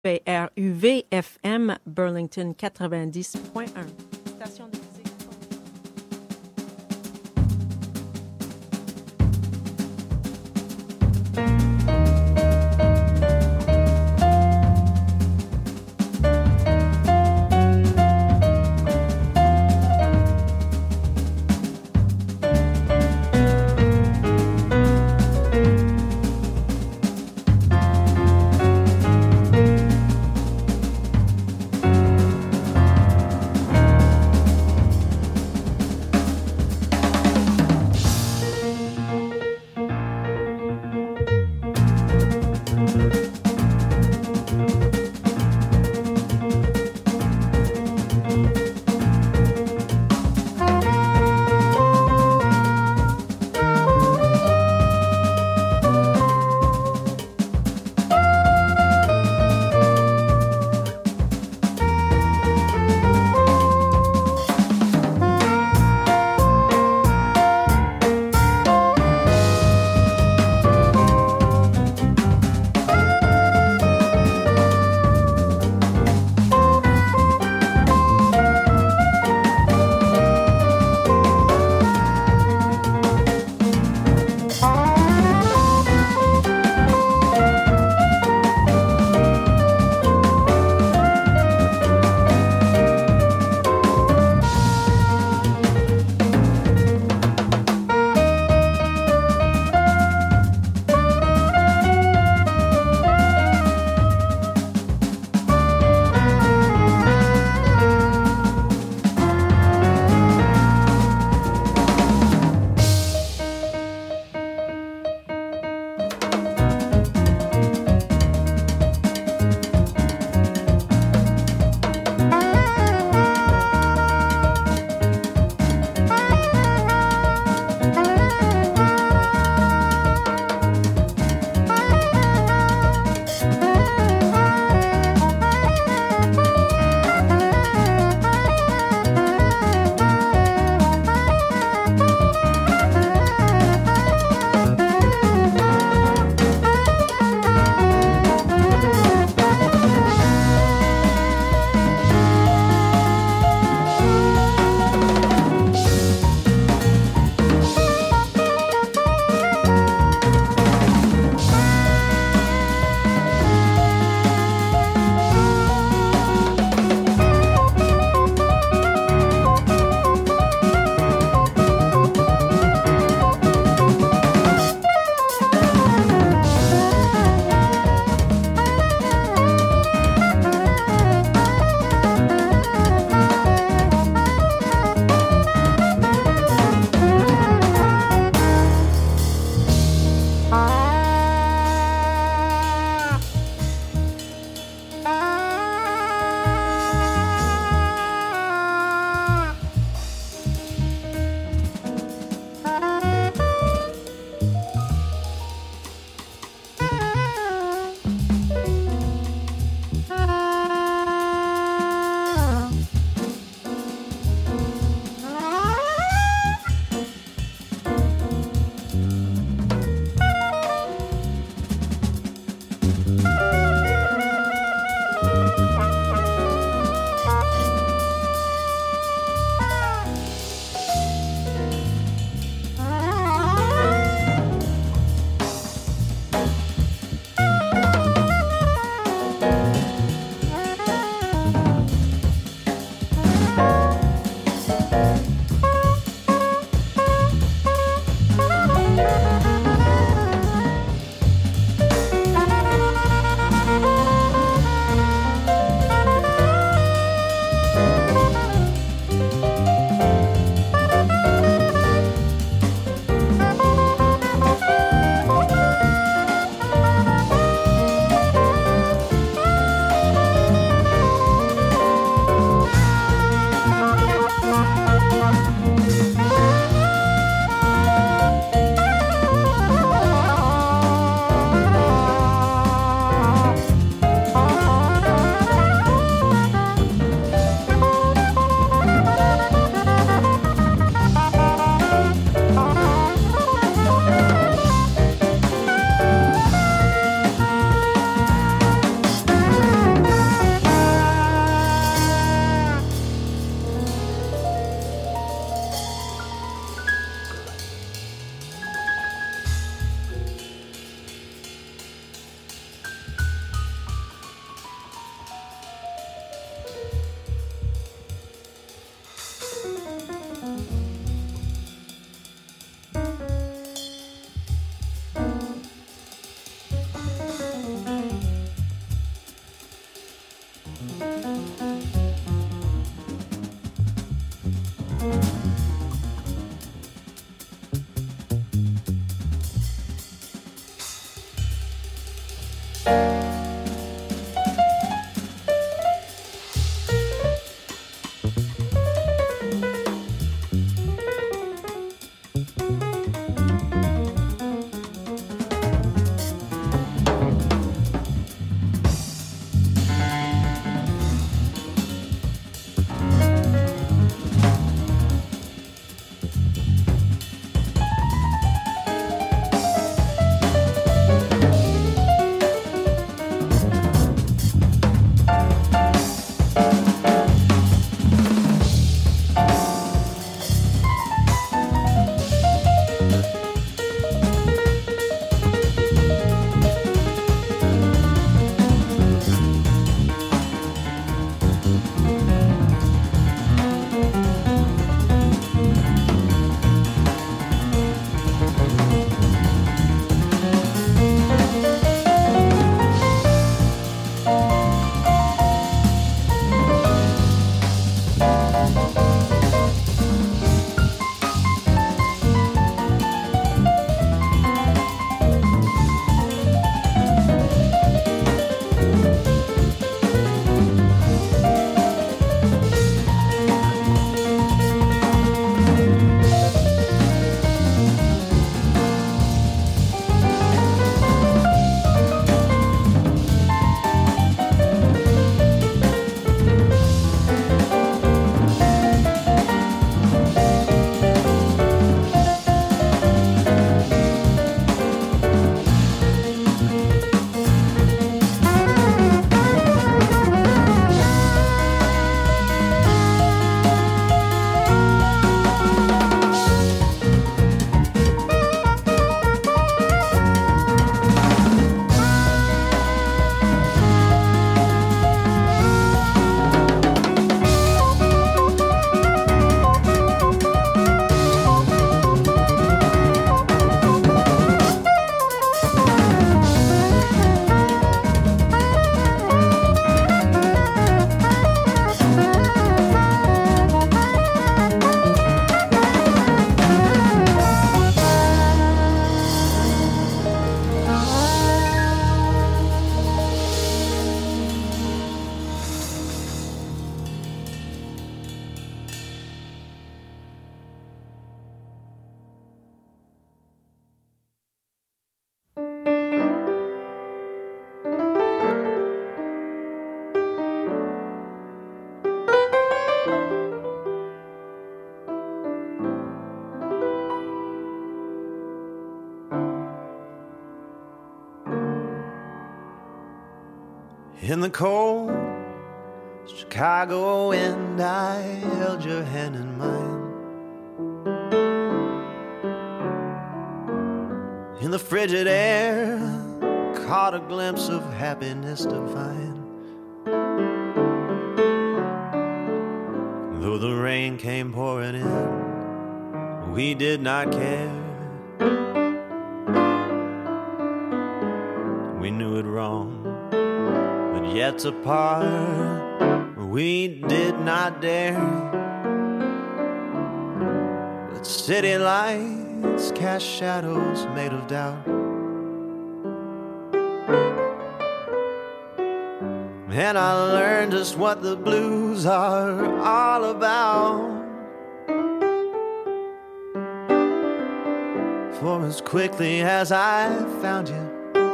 RUV-FM Burlington 90.1. Station de musique. In the cold Chicago wind, I held your hand in mine. In the frigid air, caught a glimpse of happiness divine. Though the rain came pouring in, we did not care. We knew it wrong, but yet apart, we did not dare. But city lights cast shadows made of doubt, and I learned just what the blues are all about. For as quickly as I found you,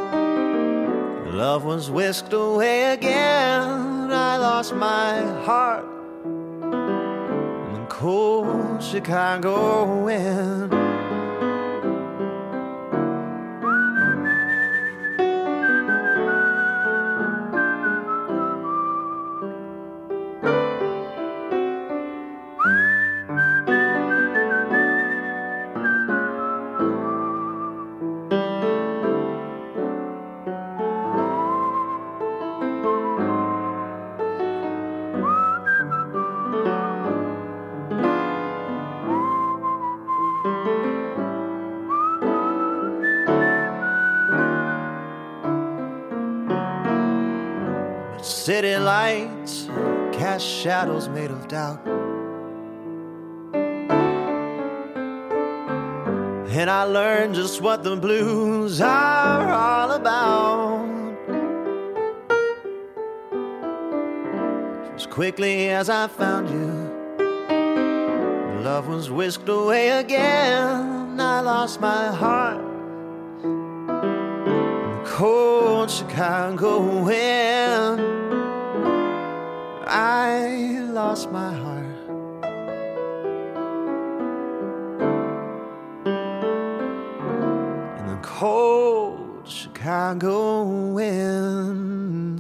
love was whisked away again. I lost my heart in the cold Chicago wind. City lights cast shadows made of doubt. And I learned just what the blues are all about. As quickly as I found you, love was whisked away again. I lost my heart in the cold Chicago wind. I lost my heart. Cold Chicago wind.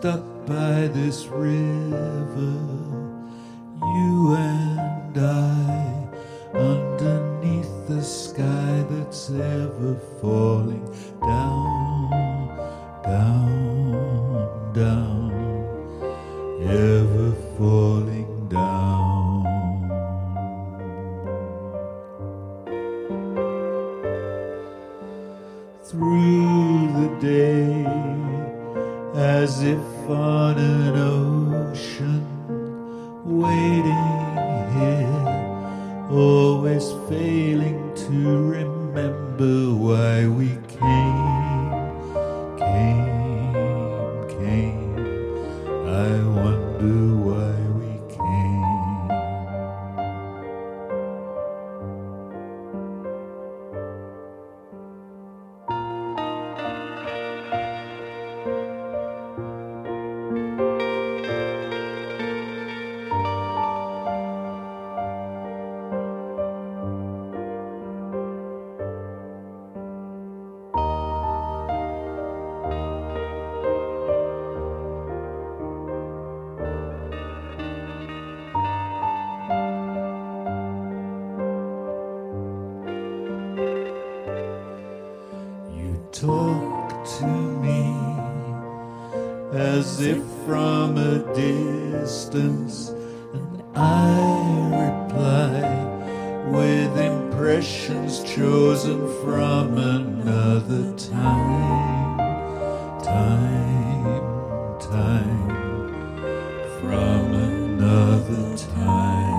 stuck by this river, you and I, underneath the sky that's ever falling down, down, down, ever falling down. Through the day, as if on an ocean, waiting here, always failing to remember why we came. I wonder why we came. Talk to me as if from a distance, and I reply with impressions chosen from another time, from another time.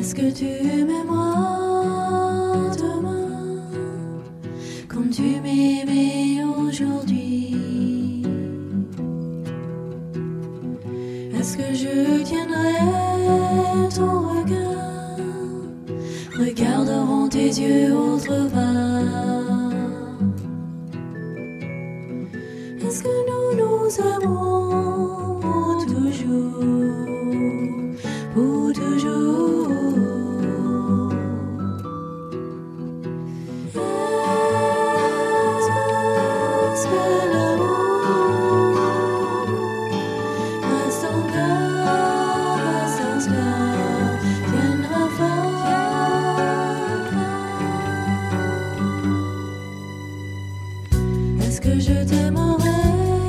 Est-ce que tu m'aimeras demain comme tu m'aimais aujourd'hui? Est-ce que je tiendrai ton regard, regarderont tes yeux autre part? Est-ce que nous aimerons pour toujours, pour toujours? Est-ce que l'amour reste encore, tiendra fort? Est-ce que je t'aimerai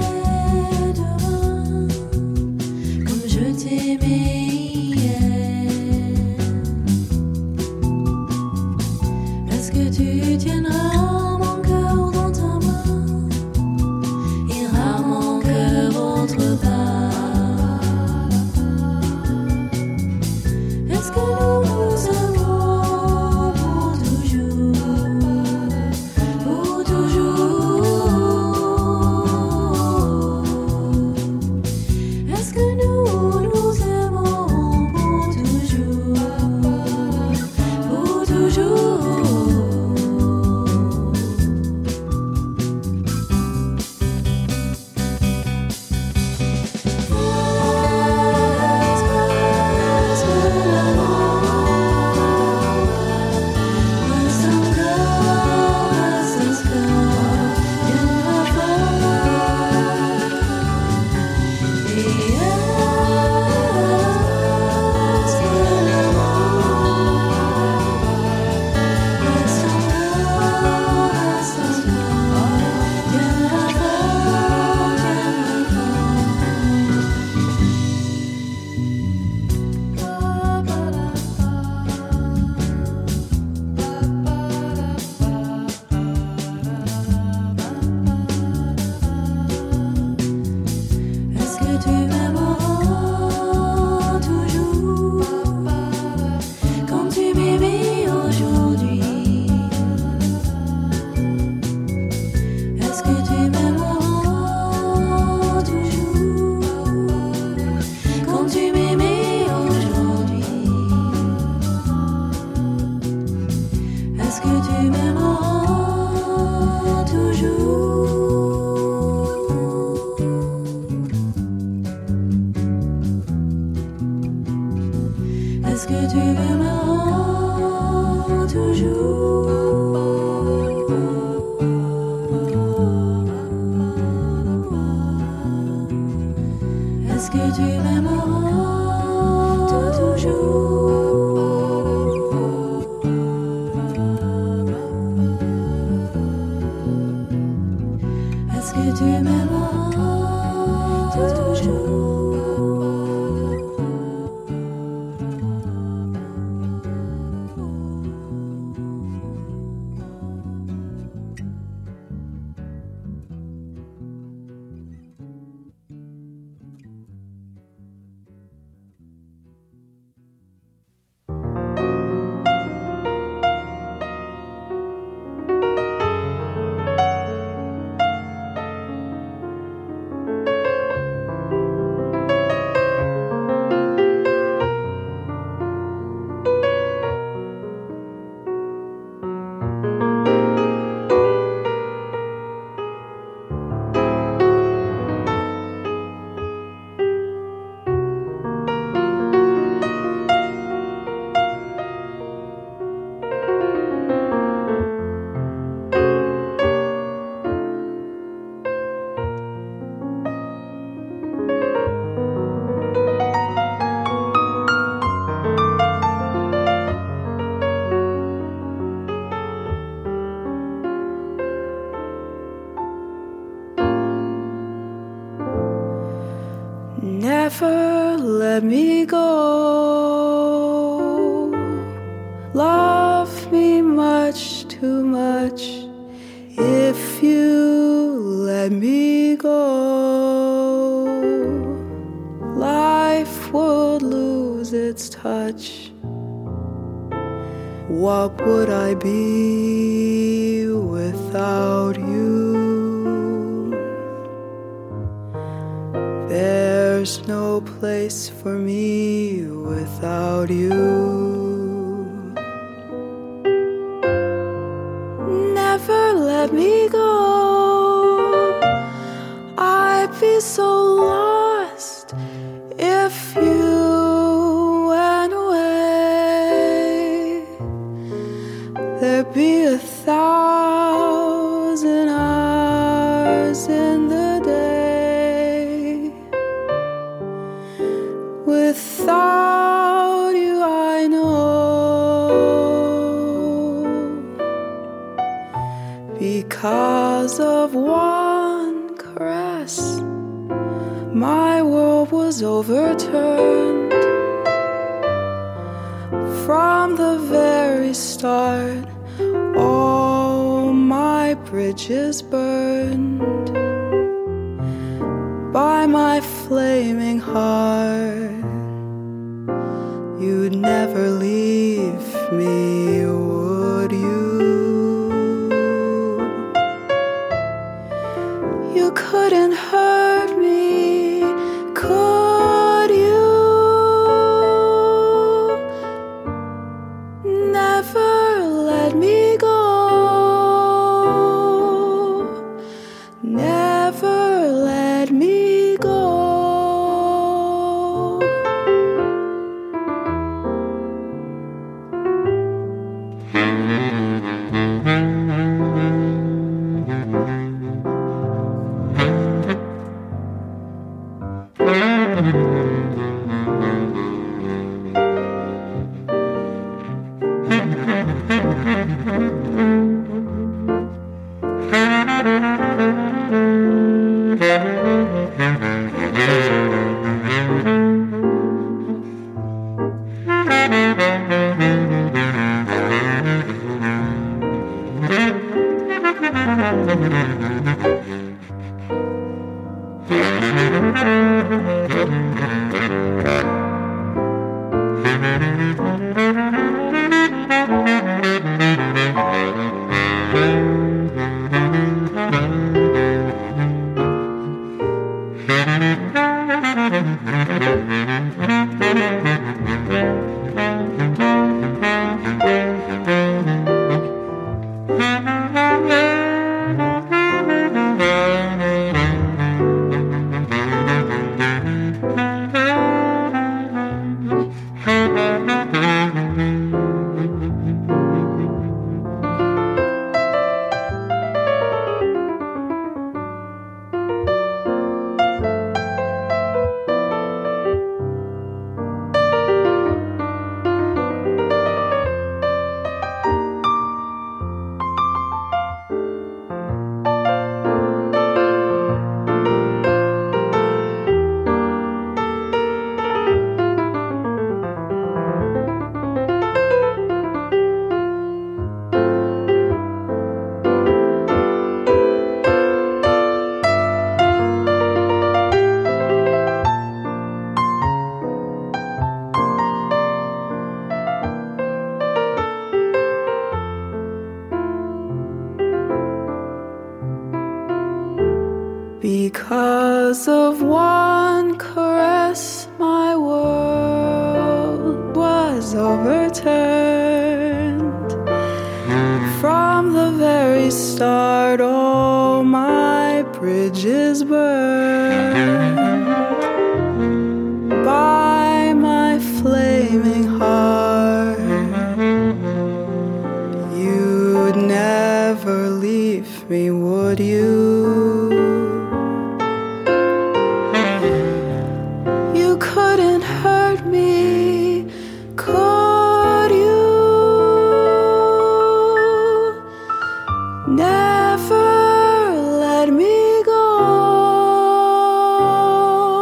demain comme je t'aimais hier? Est-ce que tu tiendras mon cœur dans ta main, ira mon cœur autre part? Est-ce que nous aimons pour toujours, pour toujours? Est-ce que nous aimons pour toujours, pour toujours? Est-ce que l'amour reste encore, tiendra fort? Et est-ce que l'amour reste encore, tiendra fort, Est-ce que tu m'aimeras toujours comme tu m'aimais aujourd'hui? Est-ce que tu m'aimeras toujours comme tu m'aimais aujourd'hui? Est-ce que tu m'aimeras toujours? Est-ce que tu m'aimeras toujours? Est-ce que tu m'aimeras toujours? Est-ce que tu m'aimeras toujours? Never let me go. Love me much too much. If you let me go, life would lose its touch. what would I be without you? There's no place for me without you. Never let me go. I'd be so lost if you went away. There'd be 1,000 hours in the day. Without you, I know, because of one caress, my world was overturned. From the very start, all my bridges burned by my flaming heart. You'd never leave me, would you? You couldn't hurt me, could you? Never let me go. Never let me go. Because of one caress, my world was overturned. From the very start, all my bridges burned by my flaming heart. You'd never leave me, would you? You couldn't hurt me, could you? Never let me go.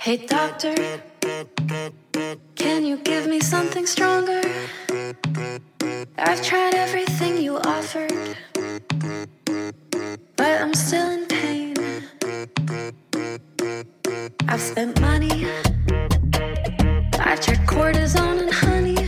Hey doctor, can you give me something stronger? I've tried everything you offered, but I'm still in pain. I've spent money, I've tried cortisone and honey,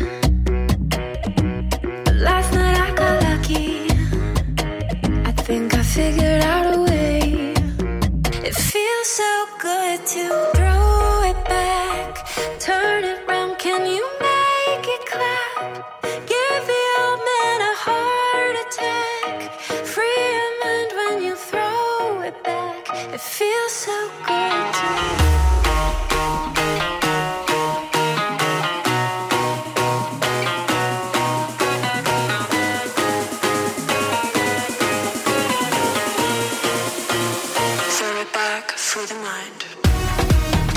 but last night I got lucky. I think I figured out a way. It feels so good to throw it back, turn it round, can you make it clap? Give the old man a heart attack, free your mind when you throw it back. It feels so good to throw it back through the mind.